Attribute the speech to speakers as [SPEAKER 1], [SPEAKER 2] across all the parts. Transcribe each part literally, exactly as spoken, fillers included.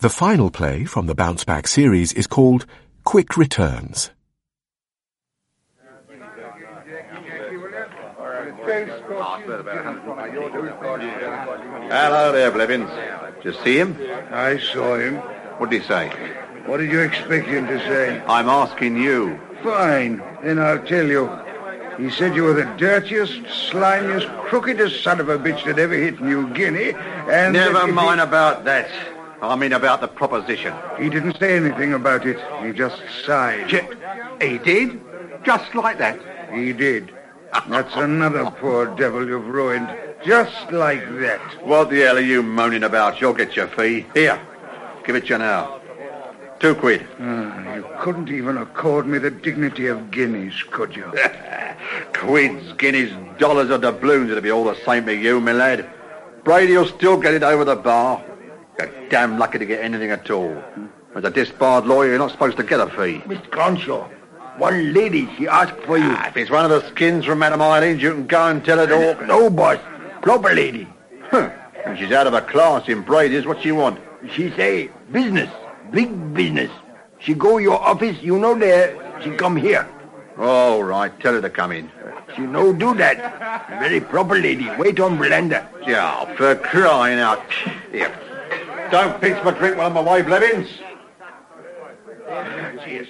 [SPEAKER 1] The final play from the Bounce Back series is called Quick Returns.
[SPEAKER 2] Hello there, Blevins. Did you see him?
[SPEAKER 3] I saw him.
[SPEAKER 2] What did he say?
[SPEAKER 3] What did you expect him to say?
[SPEAKER 2] I'm asking you.
[SPEAKER 3] Fine, then I'll tell you. He said you were the dirtiest, slimiest, crookedest son of a bitch that ever hit New Guinea, and...
[SPEAKER 2] Never mind
[SPEAKER 3] he...
[SPEAKER 2] about that. I mean about the proposition.
[SPEAKER 3] He didn't say anything about it. He just sighed.
[SPEAKER 2] Ch- he did? Just like that?
[SPEAKER 3] He did. That's another poor devil you've ruined. Just like that.
[SPEAKER 2] What the hell are you moaning about? You'll get your fee. Here, give it you now. Two quid.
[SPEAKER 3] Ah, you couldn't even accord me the dignity of guineas, could you?
[SPEAKER 2] Quids, guineas, dollars, or doubloons, it'll be all the same to you, my lad. Brady'll still get it over the bar. You're damn lucky to get anything at all. As a disbarred lawyer, you're not supposed to get a fee.
[SPEAKER 3] Mister Cronshaw, one lady, she asked for you.
[SPEAKER 2] Ah, if it's one of the skins from Madame Eileen's, you can go and tell it all.
[SPEAKER 3] No, boss. Proper lady.
[SPEAKER 2] Huh. And she's out of her class in Brady's. What she want?
[SPEAKER 3] She say, business. Big business. She go your office, you know there. She come here.
[SPEAKER 2] All right, tell her to come in.
[SPEAKER 3] She no do that. Very proper lady. Wait on veranda.
[SPEAKER 2] Yeah, for crying out. Here. Don't pinch my drink while I'm away, Blevins.
[SPEAKER 3] Cheers.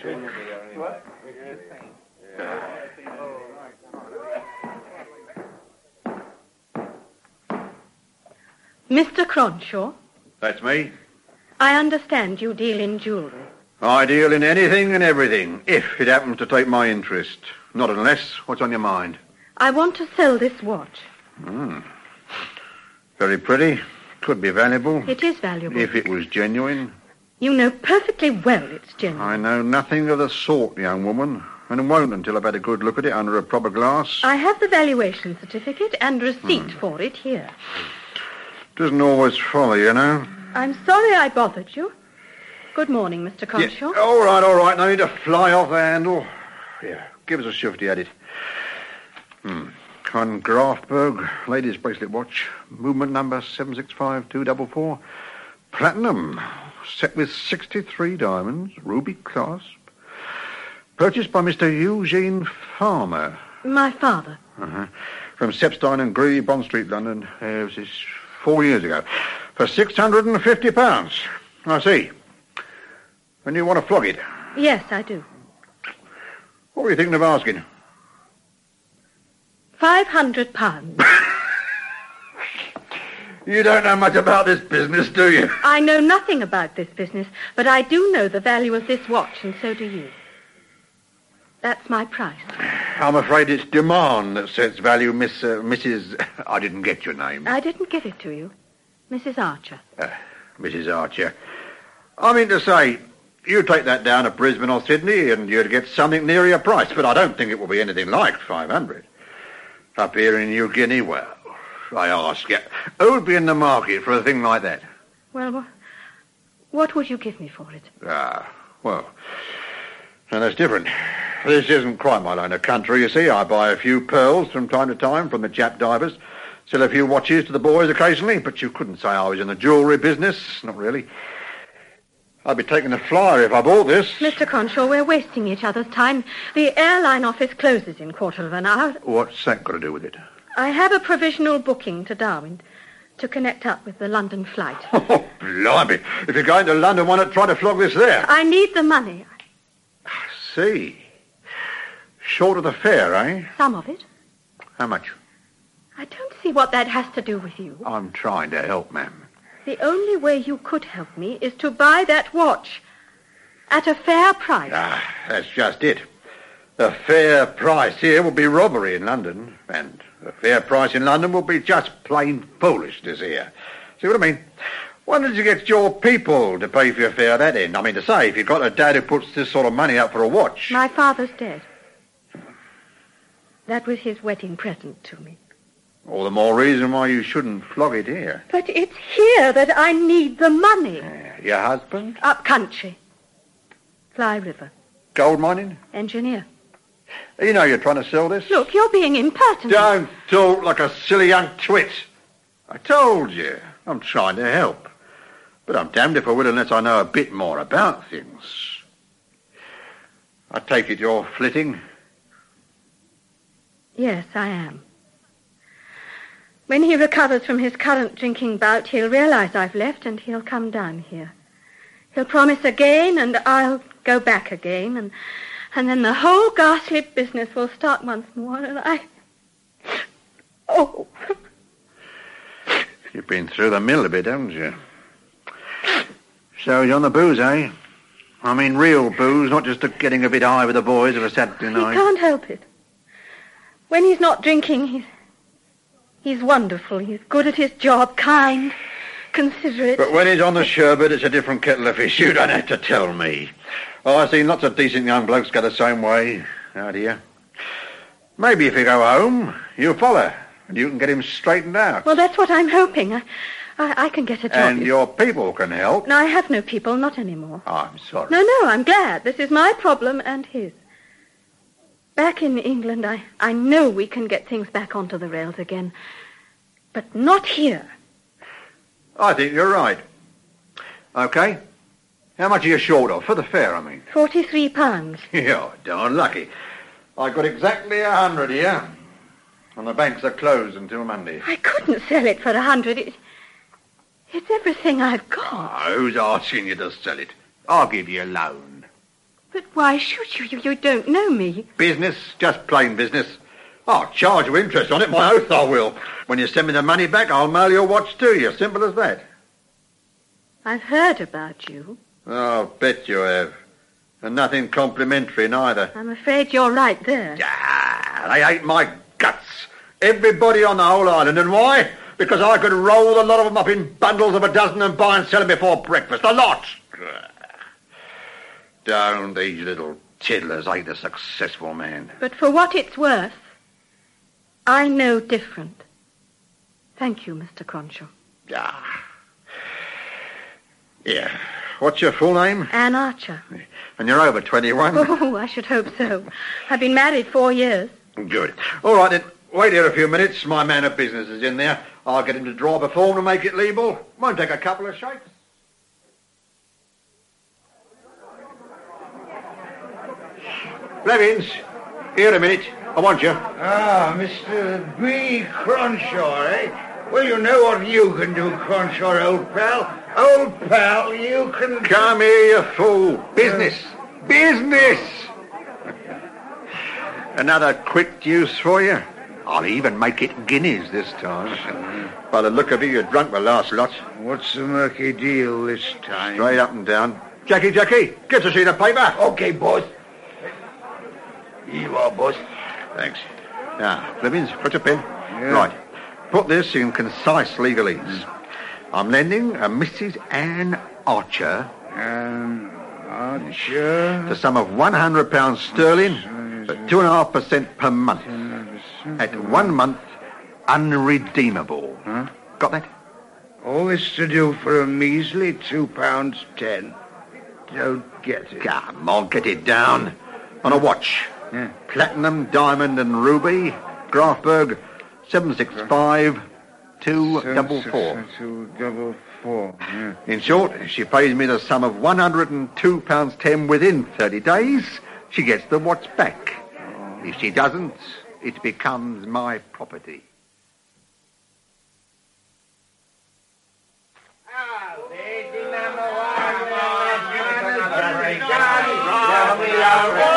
[SPEAKER 4] Mister Cronshaw?
[SPEAKER 2] That's me.
[SPEAKER 4] I understand you deal in jewellery.
[SPEAKER 2] I deal in anything and everything, if it happens to take my interest. Not unless. What's on your mind?
[SPEAKER 4] I want to sell this watch.
[SPEAKER 2] Hmm. Very pretty. Could be valuable.
[SPEAKER 4] It is valuable.
[SPEAKER 2] If it was genuine.
[SPEAKER 4] You know perfectly well it's genuine.
[SPEAKER 2] I know nothing of the sort, young woman, and won't until I've had a good look at it under a proper glass.
[SPEAKER 4] I have the valuation certificate and receipt hmm. for it here.
[SPEAKER 2] Doesn't always follow, you know.
[SPEAKER 4] I'm sorry I bothered you. Good morning, Mister Cronshaw.
[SPEAKER 2] Yeah, all right, all right. No need to fly off the handle. Here, give us a shifty at it. Hmm. Con Grafberg, ladies' bracelet watch. Movement number seven six five two four four. Platinum. Set with sixty-three diamonds. Ruby clasp. Purchased by Mister Eugene Farmer.
[SPEAKER 4] My father.
[SPEAKER 2] Uh-huh. From Sepstein and Gree, Bond Street, London. Uh, it was this four years ago. For six hundred and fifty pounds. I see. And you want to flog it?
[SPEAKER 4] Yes, I do.
[SPEAKER 2] What were you thinking of asking?
[SPEAKER 4] Five hundred pounds.
[SPEAKER 2] You don't know much about this business, do you?
[SPEAKER 4] I know nothing about this business, but I do know the value of this watch, and so do you. That's my price.
[SPEAKER 2] I'm afraid it's demand that sets value, Miss, uh, Missus I didn't get your name.
[SPEAKER 4] I didn't give it to you. Missus Archer.
[SPEAKER 2] Uh, Missus Archer. I mean to say, you take that down to Brisbane or Sydney and you'd get something near your price, but I don't think it will be anything like five hundred. Up here in New Guinea, well, I ask you, who would be in the market for a thing like that?
[SPEAKER 4] Well, what would you give me for it?
[SPEAKER 2] Ah, well, now that's different. This isn't quite my line of country, you see. I buy a few pearls from time to time from the Jap divers, sell a few watches to the boys occasionally, but you couldn't say I was in the jewellery business. Not really. I'd be taking a flyer if I bought this.
[SPEAKER 4] Mister Cronshaw, we're wasting each other's time. The airline office closes in a quarter of an hour.
[SPEAKER 2] What's that got to do with it?
[SPEAKER 4] I have a provisional booking to Darwin to connect up with the London flight.
[SPEAKER 2] Oh, blimey. If you're going to London, why not try to flog this there?
[SPEAKER 4] I need the money.
[SPEAKER 2] I see. Short of the fare, eh?
[SPEAKER 4] Some of it.
[SPEAKER 2] How much?
[SPEAKER 4] I don't see what that has to do with you.
[SPEAKER 2] I'm trying to help, ma'am.
[SPEAKER 4] The only way you could help me is to buy that watch at a fair price.
[SPEAKER 2] Ah, that's just it. A fair price here will be robbery in London, and a fair price in London will be just plain foolishness here. See what I mean? Why did you get your people to pay for your fare at that end? I mean to say, if you've got a dad who puts this sort of money up for a watch...
[SPEAKER 4] My father's dead. That was his wedding present to me.
[SPEAKER 2] All the more reason why you shouldn't flog it here.
[SPEAKER 4] But it's here that I need the money.
[SPEAKER 2] Yeah. Your husband?
[SPEAKER 4] Up country. Fly River.
[SPEAKER 2] Gold mining?
[SPEAKER 4] Engineer.
[SPEAKER 2] You know you're trying to sell this?
[SPEAKER 4] Look, you're being impertinent.
[SPEAKER 2] Don't talk like a silly young twit. I told you, I'm trying to help. But I'm damned if I will unless I know a bit more about things. I take it you're flitting?
[SPEAKER 4] Yes, I am. When he recovers from his current drinking bout, he'll realize I've left and he'll come down here. He'll promise again and I'll go back again and, and then the whole ghastly business will start once more and I... Oh...
[SPEAKER 2] You've been through the mill a bit, haven't you? So you're on the booze, eh? I mean real booze, not just a getting a bit high with the boys of a Saturday night.
[SPEAKER 4] He can't help it. When he's not drinking, he's... He's wonderful. He's good at his job, kind, considerate.
[SPEAKER 2] But when he's on the sherbet, it's a different kettle of fish. You don't have to tell me. Oh, I've seen lots of decent young blokes go the same way out here. Maybe if you go home, you'll follow, and you can get him straightened out.
[SPEAKER 4] Well, that's what I'm hoping. I, I, I can get a job.
[SPEAKER 2] And your people can help.
[SPEAKER 4] No, I have no people, not anymore.
[SPEAKER 2] Oh, I'm sorry.
[SPEAKER 4] No, no, I'm glad. This is my problem and his. Back in England, I, I know we can get things back onto the rails again. But not here.
[SPEAKER 2] I think you're right. Okay. How much are you short of? For the fare, I mean.
[SPEAKER 4] Forty-three pounds.
[SPEAKER 2] You're darn lucky. I got exactly a hundred here. And the banks are closed until Monday.
[SPEAKER 4] I couldn't sell it for a hundred. It, it's everything I've got.
[SPEAKER 2] Oh, who's asking you to sell it? I'll give you a loan.
[SPEAKER 4] But why should you? You, you don't know me.
[SPEAKER 2] Business, just plain business. I'll charge you interest on it, my oath I will. When you send me the money back, I'll mail your watch to you. Simple as that.
[SPEAKER 4] I've heard about you.
[SPEAKER 2] Oh, I'll bet you have. And nothing complimentary neither.
[SPEAKER 4] I'm afraid you're right there.
[SPEAKER 2] Ah, they ate my guts. Everybody on the whole island. And why? Because I could roll the lot of them up in bundles of a dozen and buy and sell them before breakfast. A lot. Don't these little tiddlers hate a successful man.
[SPEAKER 4] But for what it's worth, I know different. Thank you, Mister Cronshaw.
[SPEAKER 2] Ah. Yeah. What's your full name?
[SPEAKER 4] Anne Archer.
[SPEAKER 2] And you're over twenty-one?
[SPEAKER 4] Oh, I should hope so. I've been married four years.
[SPEAKER 2] Good. All right, then. Wait here a few minutes. My man of business is in there. I'll get him to draw up a form to make it legal. Won't take a couple of shakes. Blevins, here a minute. I want you.
[SPEAKER 3] Ah, Mister B. Cronshaw, eh? Well, you know what you can do, Cronshaw, old pal. Old pal, you can...
[SPEAKER 2] Come here, you fool. Business. Uh, Business! Another quick deuce for you. I'll even make it guineas this time. By the look of it, you drunk the last lot.
[SPEAKER 3] What's the murky deal this time?
[SPEAKER 2] Straight up and down. Jackie, Jackie, get a sheet of paper.
[SPEAKER 3] Okay, boss. Here you are, boss.
[SPEAKER 2] Thanks. Now, Blevins, put your pen.
[SPEAKER 3] Yeah.
[SPEAKER 2] Right. Put this in concise legalese. I'm lending a Missus Anne Archer...
[SPEAKER 3] Anne Archer...
[SPEAKER 2] the sum of one hundred pounds sterling at two point five percent per month. At one month, unredeemable.
[SPEAKER 3] Huh?
[SPEAKER 2] Got that?
[SPEAKER 3] All this to do for a measly two pounds ten. Don't get it.
[SPEAKER 2] Come on, get it down. On a watch.
[SPEAKER 3] Yeah.
[SPEAKER 2] Platinum, diamond and ruby. Grafberg, seven six five two double four.
[SPEAKER 3] Two double four. Yeah.
[SPEAKER 2] In short, if she pays me the sum of one hundred and two pounds ten within thirty days, she gets the watch back. Oh. If she doesn't, it becomes my property.
[SPEAKER 3] Ah, lady number one.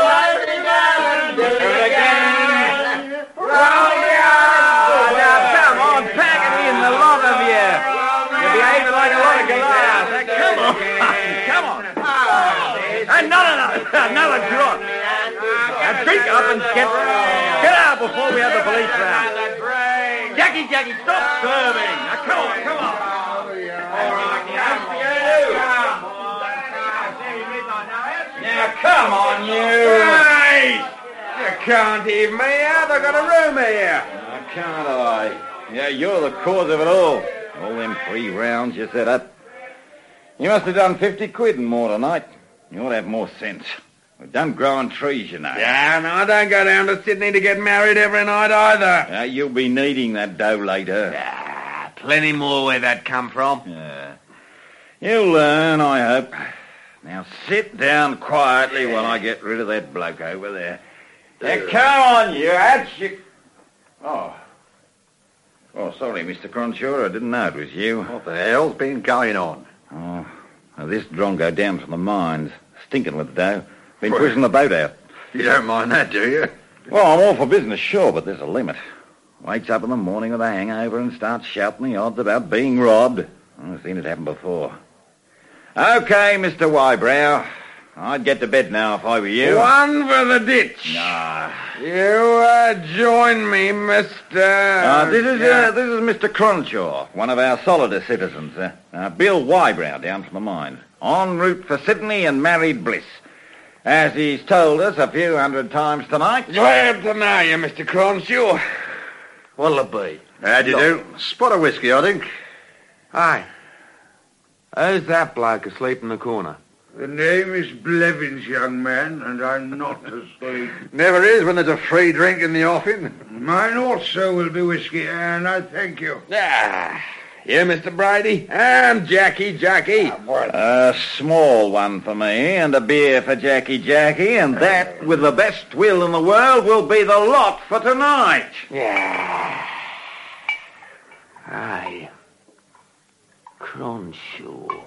[SPEAKER 5] Another drop. Now drink up and get get out before we have the police round. Jackie, Jackie, stop serving. Now come on, come on. Now come on, you. Hey! You can't heave me out. I've got a room here.
[SPEAKER 6] Now, can't I? Yeah, you're the cause of it all. All them three rounds you set up. You must have done fifty quid and more tonight. You ought to have more sense. We've done growing trees, you know.
[SPEAKER 5] Yeah, no, I don't go down to Sydney to get married every night either.
[SPEAKER 6] Uh, you'll be needing that dough later.
[SPEAKER 5] Ah, plenty more where that come from.
[SPEAKER 6] Yeah. You'll learn, I hope. Now sit down quietly while I get rid of that bloke over there. Now, come on, you hats. You... Oh. Oh, sorry, Mister Cronshaw. I didn't know it was you.
[SPEAKER 2] What the hell's been going on?
[SPEAKER 6] Oh, well, this drongo down from the mines, stinking with dough. Been pushing the boat out.
[SPEAKER 2] You don't mind that, do you?
[SPEAKER 6] Well, I'm all for business, sure, but there's a limit. Wakes up in the morning with a hangover and starts shouting the odds about being robbed. I've seen it happen before. Okay, Mister Wybrow. I'd get to bed now if I were you.
[SPEAKER 3] One for the ditch.
[SPEAKER 6] Nah.
[SPEAKER 3] You uh, join me, Mister
[SPEAKER 6] Uh, this is uh, this is Mister Cronshaw, one of our solider citizens. Uh, uh, Bill Wybrow down from the mines. En route for Sydney and married bliss. As he's told us a few hundred times tonight.
[SPEAKER 3] Glad to know you, Mister Cronshaw. What'll it be?
[SPEAKER 2] How do you do? Spot of whiskey, I think.
[SPEAKER 7] Hi. Who's that bloke asleep in the corner?
[SPEAKER 3] The name is Blevins, young man, and I'm not asleep.
[SPEAKER 2] Never is when there's a free drink in the offing.
[SPEAKER 3] Mine also will be whiskey, and I thank you.
[SPEAKER 7] Ah, you, Mister Brady? I'm Jackie Jackie.
[SPEAKER 6] A small one for me, and a beer for Jackie Jackie, and that, with the best will in the world, will be the lot for tonight.
[SPEAKER 7] Yeah. Aye. Cronshaw.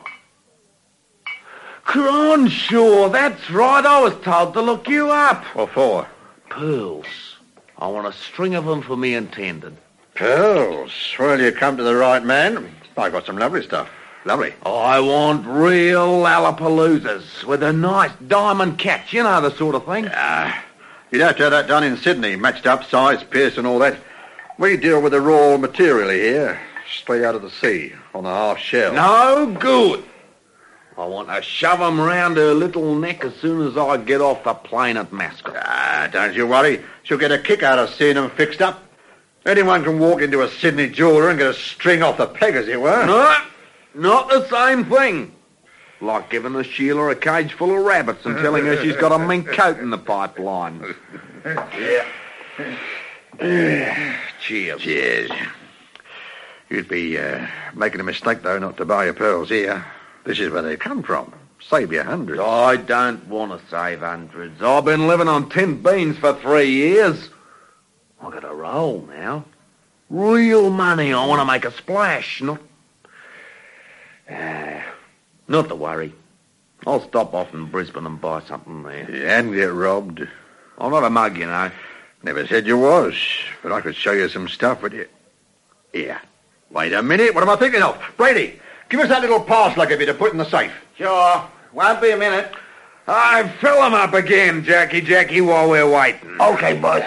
[SPEAKER 7] Cronshaw, that's right. I was told to look you up.
[SPEAKER 2] What for?
[SPEAKER 7] Pearls. I want a string of them for me intended.
[SPEAKER 2] Pearls. Well, you come to the right man. I've got some lovely stuff. Lovely.
[SPEAKER 7] I want real Lollapaloozas with a nice diamond catch, you know, the sort of thing.
[SPEAKER 2] Ah, you'd have to have that done in Sydney, matched up, size, pierce and all that. We deal with the raw material here, straight out of the sea, on a half shell.
[SPEAKER 7] No good. I want to shove 'em round her little neck as soon as I get off the plane at Mascot.
[SPEAKER 2] Ah, don't you worry. She'll get a kick out of seeing them fixed up. Anyone can walk into a Sydney jeweller and get a string off the peg, as it were.
[SPEAKER 7] No, not the same thing. Like giving a Sheila a cage full of rabbits and telling her she's got a mink coat in the pipeline.
[SPEAKER 2] Yeah.
[SPEAKER 7] Cheers.
[SPEAKER 2] Cheers. You'd be uh, making a mistake, though, not to buy your pearls here. This is where they come from. Save you hundreds.
[SPEAKER 7] I don't want to save hundreds. I've been living on tin beans for three years. I've got a roll now. Real money. I want to make a splash, not... Uh, not to worry. I'll stop off in Brisbane and buy something there.
[SPEAKER 2] And get robbed.
[SPEAKER 7] I'm not a mug, you know.
[SPEAKER 2] Never said you was, but I could show you some stuff with you. Here. Wait a minute. What am I thinking of? Brady, give us that little parcel I gave you to put in the safe.
[SPEAKER 6] Sure. Won't be a minute.
[SPEAKER 7] I fill 'em up again, Jackie Jackie, while we're waiting.
[SPEAKER 2] Okay, boss.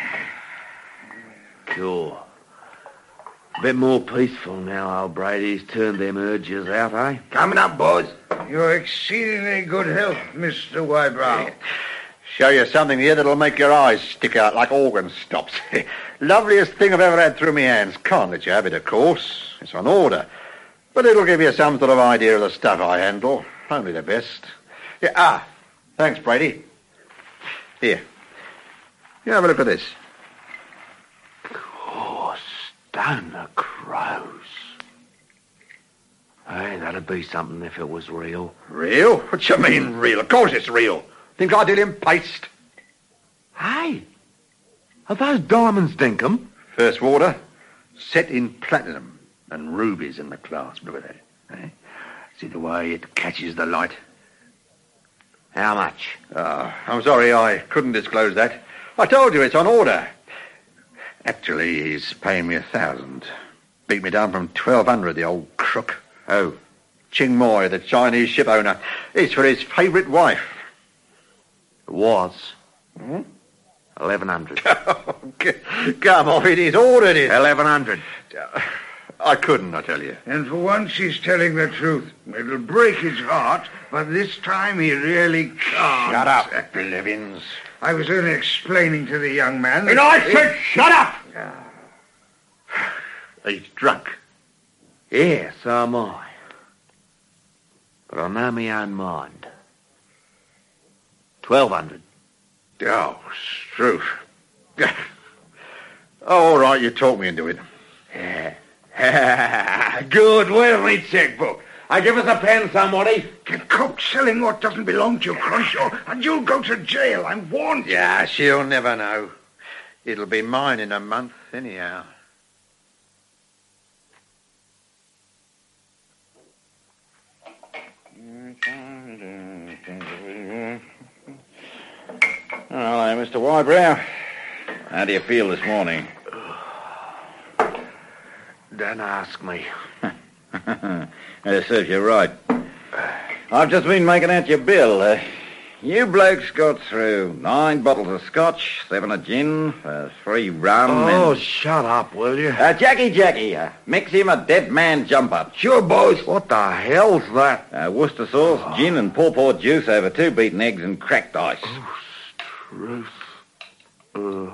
[SPEAKER 7] Cool. A bit more peaceful now, old Brady's turned them urges out, eh?
[SPEAKER 3] Coming up, boys. You're exceedingly good health, Mister Wybrow.
[SPEAKER 2] Show you something here that'll make your eyes stick out like organ stops. Loveliest thing I've ever had through my hands. Can't let you have it, of course. It's on order. But it'll give you some sort of idea of the stuff I handle. Only the best. Yeah, ah, thanks, Brady. Here. You have a look at this.
[SPEAKER 7] Oh, stone of crows. Hey, that'd be something if it was real.
[SPEAKER 2] Real? What you mean, real? Of course it's real. Think I deal in paste?
[SPEAKER 7] Hey, are those diamonds, Dinkum?
[SPEAKER 2] First water, set in platinum and rubies in the clasp. Look at that. Eh? See the way it catches the light?
[SPEAKER 7] How much?
[SPEAKER 2] Oh, I'm sorry I couldn't disclose that. I told you it's on order. Actually, he's paying me a thousand. Beat me down from twelve hundred, the old crook.
[SPEAKER 7] Oh.
[SPEAKER 2] Ching Moy, the Chinese ship owner. It's for his favourite wife.
[SPEAKER 7] It was.
[SPEAKER 2] Hmm?
[SPEAKER 7] Eleven hundred.
[SPEAKER 2] Come off it, he's ordered it.
[SPEAKER 7] Eleven hundred.
[SPEAKER 2] I couldn't, I tell you.
[SPEAKER 3] And for once he's telling the truth. It'll break his heart, but this time he really can't.
[SPEAKER 2] Shut up, Blevins.
[SPEAKER 3] I was only explaining to the young man...
[SPEAKER 2] And I said shut up! He's drunk.
[SPEAKER 7] Yeah, so am I. But I know my own mind. Twelve hundred.
[SPEAKER 2] Oh, Struth. Oh, all right, you talked me into it.
[SPEAKER 7] Yeah. Good, where's my checkbook? I give us a pen, somebody.
[SPEAKER 3] Get caught selling what doesn't belong to you, Cronshaw, and you'll go to jail. I'm warned you.
[SPEAKER 2] Yeah, she'll never know. It'll be mine in a month, anyhow.
[SPEAKER 6] Hello, Mister Wybrow. How do you feel this morning?
[SPEAKER 7] Don't ask me.
[SPEAKER 6] It serves you right. I've just been making out your bill. Uh, you blokes got through nine bottles of scotch, seven of gin, uh, three rum,
[SPEAKER 7] Oh,
[SPEAKER 6] and...
[SPEAKER 7] shut up, will you?
[SPEAKER 6] Uh, Jackie, Jackie, uh, mix him a dead man jump-up.
[SPEAKER 7] Sure, boss. What the hell's that?
[SPEAKER 6] Uh, Worcester sauce, gin and pawpaw juice over two beaten eggs and cracked ice.
[SPEAKER 7] Oh, truth. Uh.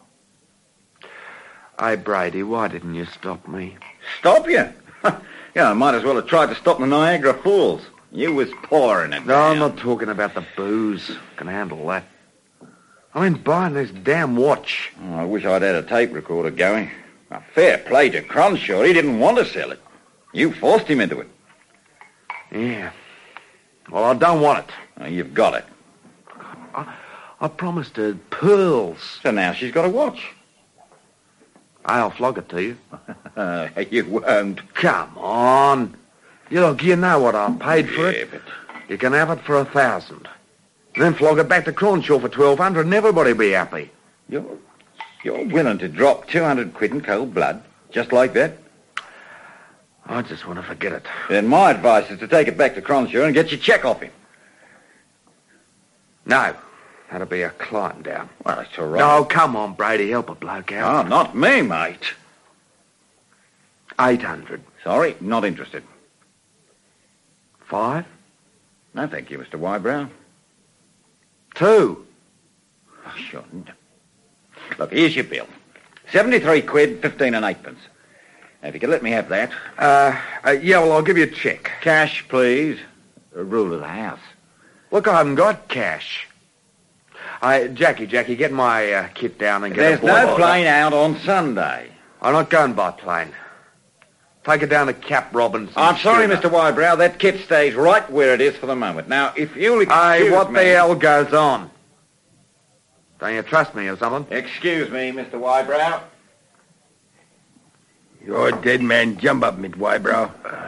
[SPEAKER 7] Hey, Brady, why didn't you stop me?
[SPEAKER 6] Stop you? Yeah, I might as well have tried to stop the Niagara Falls. You was pouring it.
[SPEAKER 7] No, I'm
[SPEAKER 6] down.
[SPEAKER 7] not talking about the booze. Can handle that. I ain't buying this damn watch.
[SPEAKER 6] Oh, I wish I'd had a tape recorder going. A fair play to Cronshaw. He didn't want to sell it. You forced him into it.
[SPEAKER 7] Yeah. Well, I don't want it.
[SPEAKER 6] Oh, you've got it.
[SPEAKER 7] I, I promised her pearls.
[SPEAKER 6] So now she's got a watch.
[SPEAKER 7] I'll flog it to you.
[SPEAKER 6] Uh, you won't.
[SPEAKER 7] Come on. You look, you know what I paid for
[SPEAKER 6] Yeah,
[SPEAKER 7] it.
[SPEAKER 6] but...
[SPEAKER 7] You can have it for a thousand. Then flog it back to Cronshaw for twelve hundred and everybody be happy.
[SPEAKER 6] You're, you're willing to drop two hundred quid in cold blood, just like that?
[SPEAKER 7] I just want to forget it.
[SPEAKER 6] Then my advice is to take it back to Cronshaw and get your cheque off him.
[SPEAKER 7] No. That'll be a climb down.
[SPEAKER 6] Well, it's all right.
[SPEAKER 7] No, come on, Brady. Help a bloke out.
[SPEAKER 6] Oh, not me, mate.
[SPEAKER 7] Eight hundred.
[SPEAKER 6] Sorry, not interested.
[SPEAKER 7] Five?
[SPEAKER 6] No, thank you, Mister Wybrow.
[SPEAKER 7] Two.
[SPEAKER 6] I shouldn't. Look, here's your bill. Seventy-three quid, fifteen and eightpence. Now, if you could let me have that.
[SPEAKER 7] Uh, uh, yeah, well, I'll give you a cheque.
[SPEAKER 6] Cash, please. A rule of the house.
[SPEAKER 7] Look, I haven't got cash. Uh, Jackie, Jackie, get my uh, kit down and get
[SPEAKER 6] There's
[SPEAKER 7] a
[SPEAKER 6] no
[SPEAKER 7] boil.
[SPEAKER 6] plane out on Sunday.
[SPEAKER 7] I'm not going by plane. Take it down to Cap Robinson.
[SPEAKER 6] I'm sorry,
[SPEAKER 7] schooner.
[SPEAKER 6] Mister Wybrow. That kit stays right where it is for the moment. Now, if you'll excuse
[SPEAKER 7] Hey, what
[SPEAKER 6] me...
[SPEAKER 7] the hell goes on? Don't you trust me or something?
[SPEAKER 6] Excuse me, Mister Wybrow.
[SPEAKER 3] You're a dead man jump up, Mister Wybrow.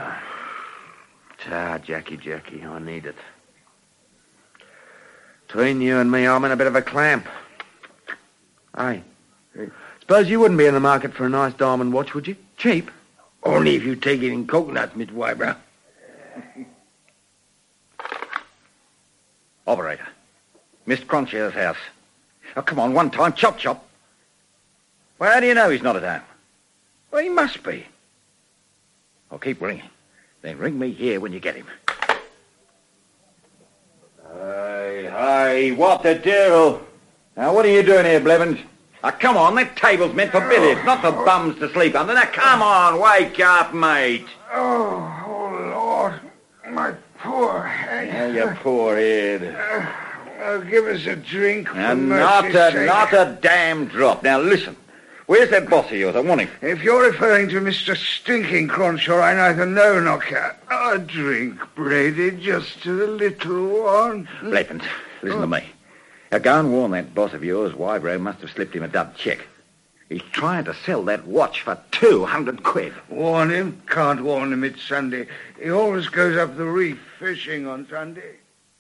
[SPEAKER 7] Ah, Jackie, Jackie, I need it. Between you and me, I'm in a bit of a clamp. Hey, suppose you wouldn't be in the market for a nice diamond watch, would you? Cheap.
[SPEAKER 3] Only if you take it in coconuts, Mister Wybrow.
[SPEAKER 6] Operator. Mister Cronshaw's house. Oh, come on, one time. Chop, chop. Well, how do you know he's not at home?
[SPEAKER 3] Well, he must be.
[SPEAKER 6] I'll keep ringing. Then ring me here when you get him. Hey, hey, what the devil? Now, what are you doing here, Blevins? Now, come on, that table's meant for billiards, not for bums to sleep under. Now, come on, wake up, mate.
[SPEAKER 3] Oh, oh, Lord. My poor head.
[SPEAKER 6] Oh, you poor head.
[SPEAKER 3] Uh, uh, give us a drink, for
[SPEAKER 6] Now, not
[SPEAKER 3] mercy's
[SPEAKER 6] a,
[SPEAKER 3] sake.
[SPEAKER 6] not a damn drop. Now, listen. Where's that boss of yours? I want him.
[SPEAKER 3] If you're referring to Mister Stinking Cronshaw, I neither know nor care. A drink, Brady, just a little one.
[SPEAKER 6] Blevins, listen to me. Now, go and warn that boss of yours. Wybrow must have slipped him a dub check. He's trying to sell that watch for two hundred quid.
[SPEAKER 3] Warn him? Can't warn him, it's Sunday. He always goes up the reef fishing on Sunday.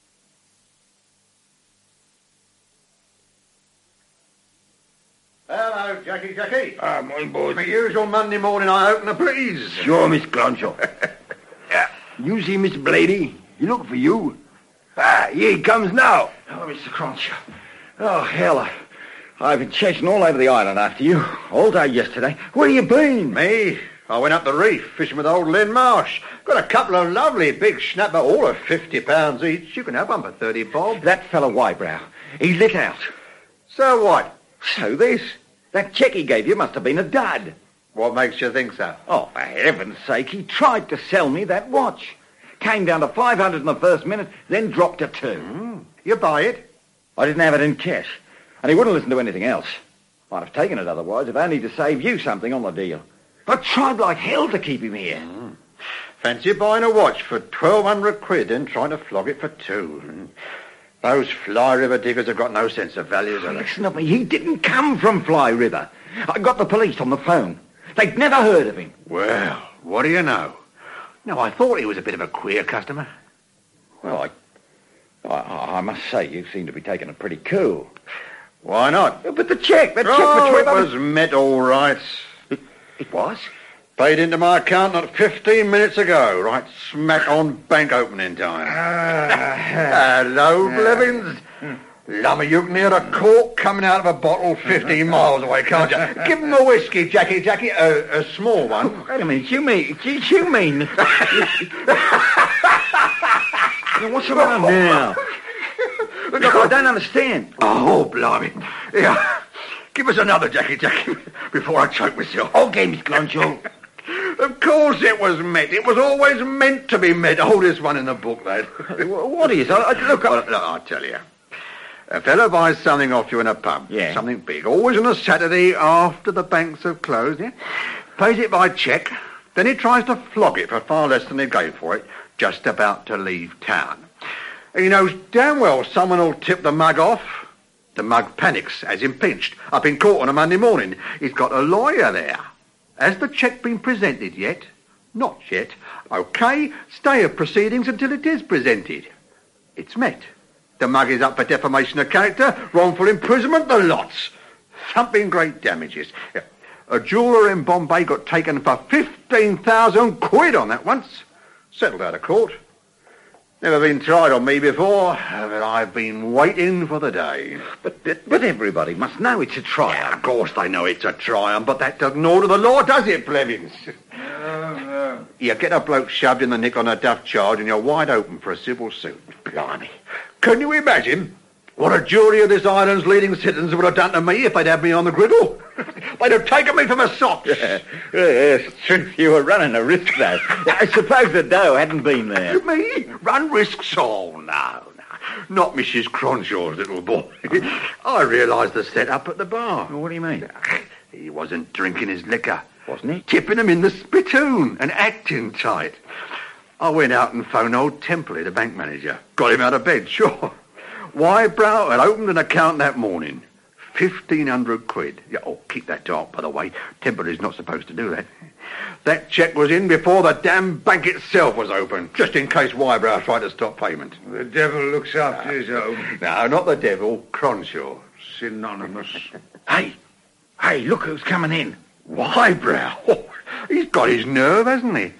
[SPEAKER 2] Hello, Jackie, Jackie.
[SPEAKER 3] Ah, morning, boys.
[SPEAKER 2] My usual Monday morning I open the please.
[SPEAKER 3] Sure, Miss Cronshaw. Yeah, you see Miss Blady? He look for you. Ah, here he comes now.
[SPEAKER 6] Oh, Mister Cronshaw. Oh, hell, I, I've been chasing all over the island after you all day yesterday. Where you been?
[SPEAKER 2] Me? I went up the reef fishing with old Lynn Marsh. Got a couple of lovely big snapper, all of fifty pounds each. You can have one for thirty bob.
[SPEAKER 6] That fellow Wybrow, he lit out.
[SPEAKER 2] So what?
[SPEAKER 6] So this, that cheque he gave you must have been a dud.
[SPEAKER 2] What makes you think so?
[SPEAKER 6] Oh, for heaven's sake, he tried to sell me that watch. Came down to five hundred in the first minute, then dropped to two.
[SPEAKER 2] Mm. You buy it?
[SPEAKER 6] I didn't have it in cash, and he wouldn't listen to anything else. I'd have taken it otherwise, if only to save you something on the deal. I tried like hell to keep him here.
[SPEAKER 2] Mm. Fancy buying a watch for twelve hundred quid and trying to flog it for two. Those Fly River diggers have got no sense of values, have they?
[SPEAKER 6] Listen to me, he didn't come from Fly River. I got the police on the phone. They'd never heard of him.
[SPEAKER 2] Well, what do you know? No, I thought he was a bit of a queer customer.
[SPEAKER 6] Well, I, I, I must say, you seem to be taking it pretty cool.
[SPEAKER 2] Why not?
[SPEAKER 6] But the cheque, the cheque
[SPEAKER 2] Oh,
[SPEAKER 6] for
[SPEAKER 2] it
[SPEAKER 6] twelve
[SPEAKER 2] was met all right.
[SPEAKER 6] It, it was?
[SPEAKER 2] Paid into my account not fifteen minutes ago, right smack on bank opening time. Hello, Blevins. Lummy, you can hear the cork coming out of a bottle fifteen miles away, can't you? Give him a whiskey, Jackie, Jackie, a, a small one.
[SPEAKER 6] Wait a minute, you mean, you, you mean... Now, what's the matter now? Look, I don't understand.
[SPEAKER 2] Oh, blimey. Here, give us another, Jackie, Jackie, before I choke myself.
[SPEAKER 6] Okay, Miss Cronshaw.
[SPEAKER 2] Of course it was meant. It was always meant to be meant. Hold this one in the book, lad.
[SPEAKER 6] What is? I, I, look, I...
[SPEAKER 2] Well, look, I'll tell you. A fellow buys something off you in a pub.
[SPEAKER 6] Yeah.
[SPEAKER 2] Something big. Always on a Saturday after the banks have closed, yeah? Pays it by cheque. Then he tries to flog it for far less than he gave for it, just about to leave town. And he knows damn well someone will tip the mug off. The mug panics, has him pinched, up in court on a Monday morning. He's got a lawyer there. Has the cheque been presented yet? Not yet. OK, stay of proceedings until it is presented. It's met. The mug is up for defamation of character, wrongful imprisonment, the lots. Thumping great damages. A jeweller in Bombay got taken for fifteen thousand quid on that once. Settled out of court. Never been tried on me before, but I've been waiting for the day.
[SPEAKER 6] But, but, but everybody must know it's a triumph.
[SPEAKER 2] Yeah, of course they know it's a triumph, but that doesn't order the law, does it, Blevins?
[SPEAKER 3] No, no.
[SPEAKER 2] You get a bloke shoved in the nick on a duff charge and you're wide open for a civil suit. Blimey. Can you imagine what a jury of this island's leading citizens would have done to me if they'd had me on the griddle? They'd have taken me for my socks.
[SPEAKER 6] Yeah, yes, true. You were running a risk, though. I suppose the dough hadn't been there.
[SPEAKER 2] Me? Run risks? Oh, no, no. Not Missus Cronshaw's little boy. I realised the set-up at the bar.
[SPEAKER 6] What do you mean?
[SPEAKER 2] He wasn't drinking his liquor.
[SPEAKER 6] Wasn't he?
[SPEAKER 2] Tipping him in the spittoon and acting tight. I went out and phoned old Templey, the bank manager. Got him out of bed, sure. Wybrow had opened an account that morning. Fifteen hundred quid. Yeah, oh, keep that dark, by the way. Templey's not supposed to do that. That cheque was in before the damn bank itself was open, just in case Wybrow tried to stop payment.
[SPEAKER 3] The devil looks after his own.
[SPEAKER 2] No, not the devil. Cronshaw.
[SPEAKER 3] Synonymous.
[SPEAKER 6] Hey, hey, look who's coming in.
[SPEAKER 2] Wybrow. Oh, he's got his nerve, hasn't he?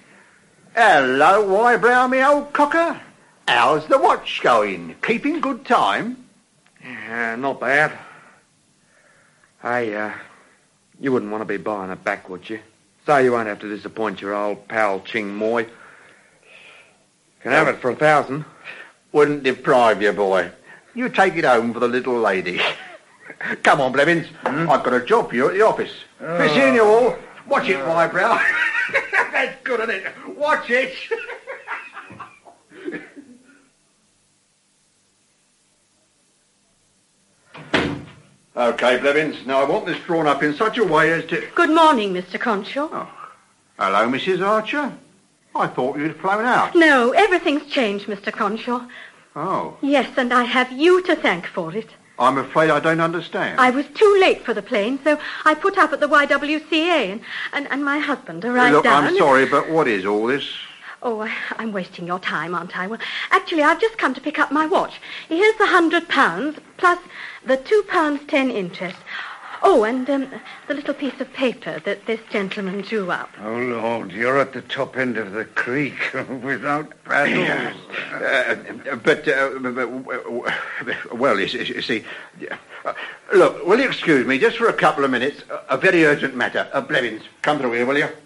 [SPEAKER 2] Hello, Wybrow, me old cocker. How's the watch going? Keeping good time?
[SPEAKER 8] Yeah, not bad. Hey, uh, you wouldn't want to be buying it back, would you? So you won't have to disappoint your old pal Ching Moy. Can have it for a thousand.
[SPEAKER 2] Wouldn't deprive you, boy. You take it home for the little lady. Come on, Blevins. Hmm? I've got a job for you at the office. Oh. Be seeing you all. Watch it, Wybrow. That's good, isn't it? Watch it. OK, Blevins. Now, I want this drawn up in such a way as to...
[SPEAKER 4] Good morning, Mister Cronshaw.
[SPEAKER 2] Oh. Hello, Missus Archer. I thought you'd flown out.
[SPEAKER 4] No, everything's changed, Mister Cronshaw.
[SPEAKER 2] Oh.
[SPEAKER 4] Yes, and I have you to thank for it.
[SPEAKER 2] I'm afraid I don't understand.
[SPEAKER 4] I was too late for the plane, so I put up at the Y W C A, and, and, and my husband arrived
[SPEAKER 2] Look,
[SPEAKER 4] down...
[SPEAKER 2] I'm sorry, but what is all this?
[SPEAKER 4] Oh, I, I'm wasting your time, aren't I? Well, actually, I've just come to pick up my watch. Here's the hundred pounds, plus the two pounds ten interest. Oh, and um, the little piece of paper that this gentleman drew up.
[SPEAKER 3] Oh, Lord, you're at the top end of the creek without paddles.
[SPEAKER 2] uh, but, uh, but, well, you, you see... Uh, look, will you excuse me just for a couple of minutes? A, a very urgent matter. Uh, Blevins, come through here, will you?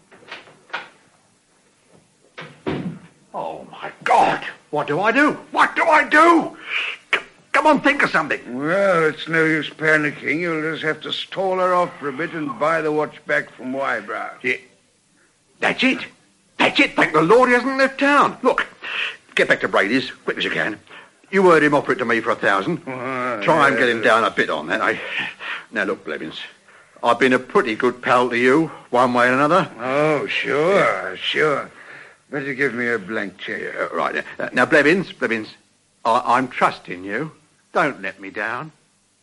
[SPEAKER 2] Oh, my God! What do I do? What do I do? C- come on, think of something.
[SPEAKER 3] Well, it's no use panicking. You'll just have to stall her off for a bit and buy the watch back from Wybrow.
[SPEAKER 2] Yeah. That's it. That's it. Thank the Lord he hasn't left town. Look, get back to Brady's, quick as you can. You heard him offer it to me for a thousand.
[SPEAKER 3] Oh,
[SPEAKER 2] Try
[SPEAKER 3] yeah.
[SPEAKER 2] and get him down a bit on that, eh? Now, look, Blevins, I've been a pretty good pal to you, one way or another.
[SPEAKER 3] Oh, sure, sure. Better give me a blank check.
[SPEAKER 2] Uh, right. Uh, now, Blevins, Blevins, I- I'm trusting you. Don't let me down.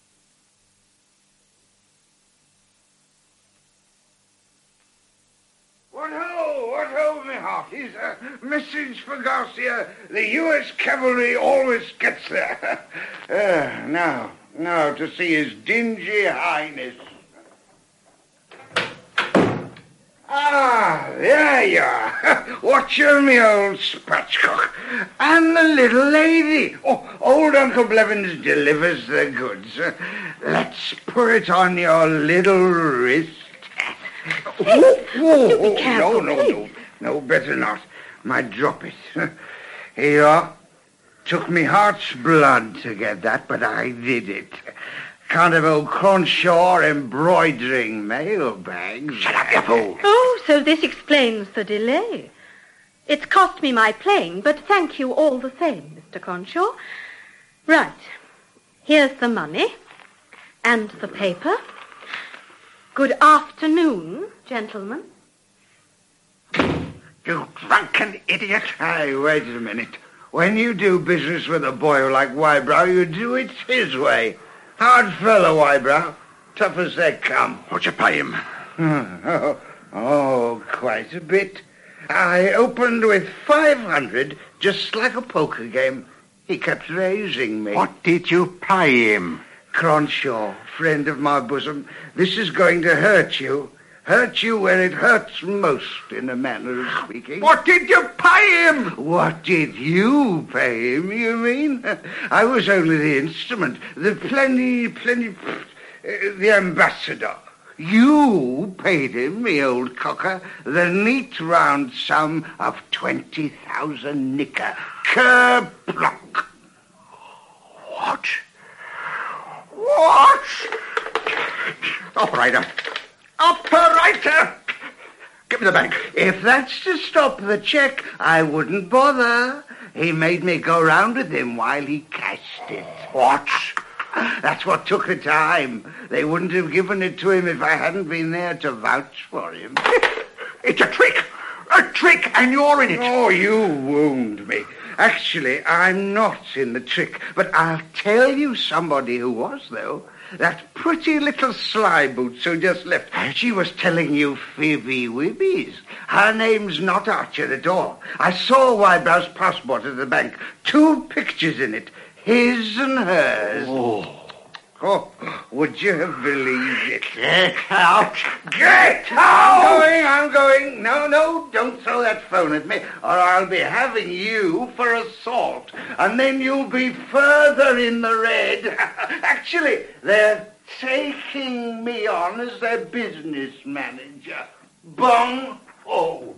[SPEAKER 3] What ho, what ho, me hearties. A message for Garcia. The U S cavalry always gets there. Uh, now, now to see his dingy highness. Ah, there you are. Watch your me old spatchcock. And the little lady. Oh, old Uncle Blevins delivers the goods. Uh, let's put it on your little wrist. Oh, oh,
[SPEAKER 4] do be careful,
[SPEAKER 3] no, no, no. No, better not. Might drop it. Here you are. Took me heart's blood to get that, but I did it. Can't have old Cronshaw embroidering mailbags. Shut up, you fool.
[SPEAKER 4] Oh, so this explains the delay. It's cost me my plane, but thank you all the same, Mister Cronshaw. Right. Here's the money and the paper. Good afternoon, gentlemen.
[SPEAKER 3] You drunken idiot. Hey, wait a minute. When you do business with a boy like Wybrow, you do it his way. Hard fellow, Wybrow. Tough as they come.
[SPEAKER 2] What'd you pay him?
[SPEAKER 3] Oh, oh, quite a bit. I opened with five hundred, just like a poker game. He kept raising me.
[SPEAKER 2] What did you pay him?
[SPEAKER 3] Cronshaw, friend of my bosom, this is going to hurt you. Hurt you where it hurts most, in a manner of speaking.
[SPEAKER 2] What did you pay him?
[SPEAKER 3] What did you pay him, you mean? I was only the instrument, the plenty, plenty, uh, the ambassador. You paid him, me old cocker, the neat round sum of twenty thousand nicker. Kerplunk.
[SPEAKER 2] What? What? Operator. Operator! Give me the bank.
[SPEAKER 3] If that's to stop the check, I wouldn't bother. He made me go round with him while he cashed it.
[SPEAKER 2] What?
[SPEAKER 3] That's what took the time. They wouldn't have given it to him if I hadn't been there to vouch for him.
[SPEAKER 2] It's a trick. A trick, and you're in it.
[SPEAKER 3] Oh, you wound me. Actually, I'm not in the trick, but I'll tell you somebody who was, though. That pretty little slyboots who just left. She was telling you fibby wibbies. Her name's not Archer at all. I saw Wybrow's passport at the bank. Two pictures in it. His and hers.
[SPEAKER 2] Oh.
[SPEAKER 3] Oh, would you have believed it?
[SPEAKER 2] Get out.
[SPEAKER 3] Get out! I'm going, I'm going. No, no, don't throw that phone at me, or I'll be having you for assault. And then you'll be further in the red. Actually, they're taking me on as their business manager. Bung ho.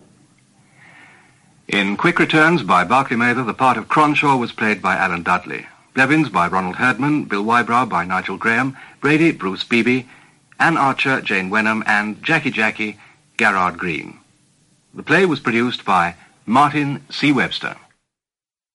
[SPEAKER 9] In Quick Returns by Barclay Mather, the part of Cronshaw was played by Alan Dudley. Blevins by Ronald Herdman, Bill Wybrow by Nigel Graham, Brady, Bruce Beebe, Anne Archer, Jane Wenham, and Jackie Jackie, Garrard Green. The play was produced by Martin C. Webster.